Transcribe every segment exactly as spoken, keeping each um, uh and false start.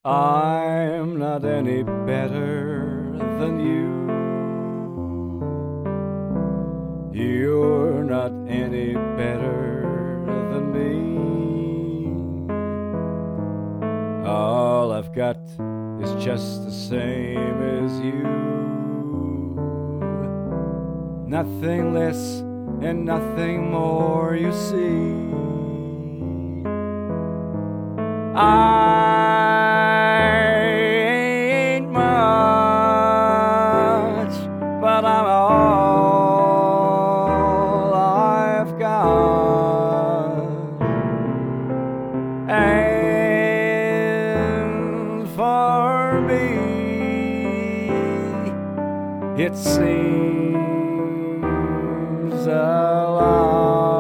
I'm not any better than you. You're not any better than me. All I've got is just the same as you. Nothing less and nothing more, you see. I ain't much, but I'm all I've got. And for me, it seems a lot.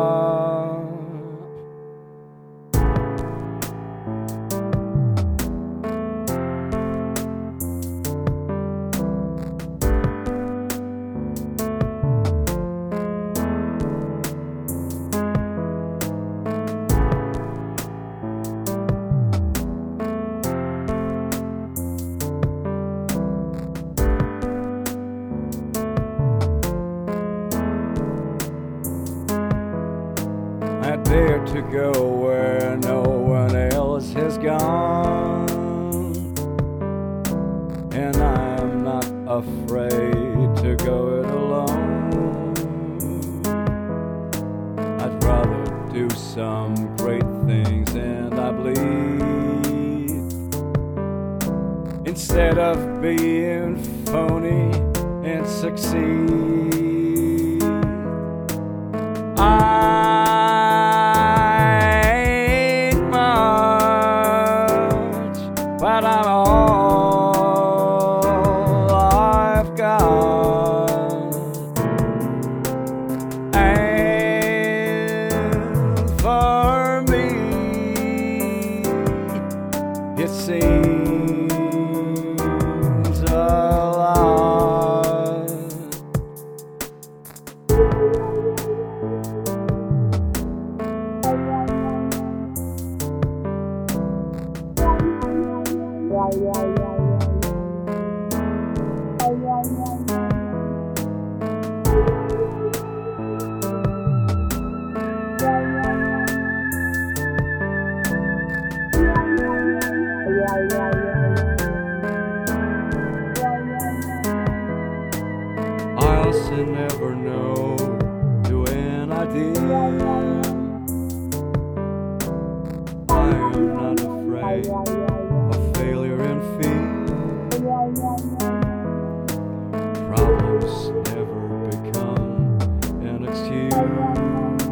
I dare to go where no one else has gone, and I'm not afraid to go it alone. I'd rather do some great things, and I bleed, instead of being phony and succeed. I but I'm all I've got. And for me, it seems a lot. I'll say never no to an idea. I am not afraid of failure and fear. Problems never become an excuse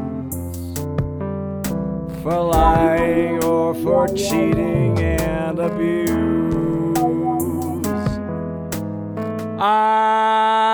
for lying or for cheating and abuse. I